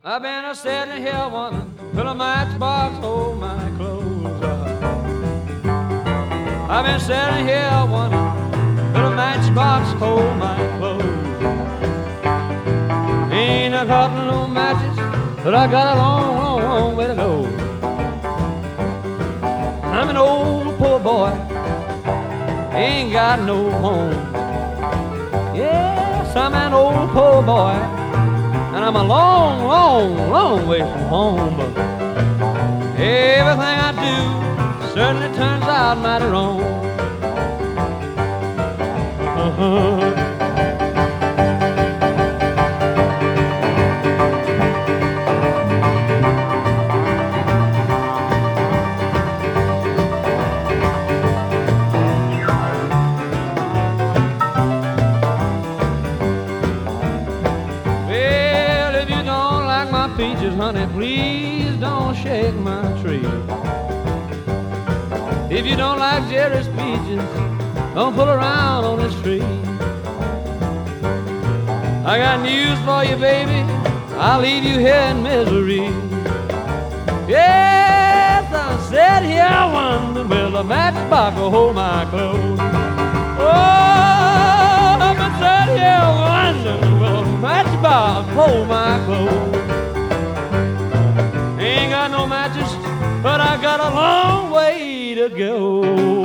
I've been a sitting here wondering, will a matchbox hold my clothes up? I've been sitting here wondering, will a matchbox hold my clothes? Ain't I got no matches, but I got a long, long, long way to go. I'm an old poor boy, ain't got no home. Yes, I'm an old poor boy, and I'm a long, long, long way from home. But everything I do certainly turns out mighty wrong. Peaches, honey, please don't shake my tree. If you don't like Jerry's peaches, don't pull around on this tree. I got news for you, baby, I'll leave you here in misery. Yes, I said here I wonder, will a matchbox will hold my clothes? Oh, I said here I wonder, will a matchbox hold my clothes? Ain't got no matches, but I got a long way to go.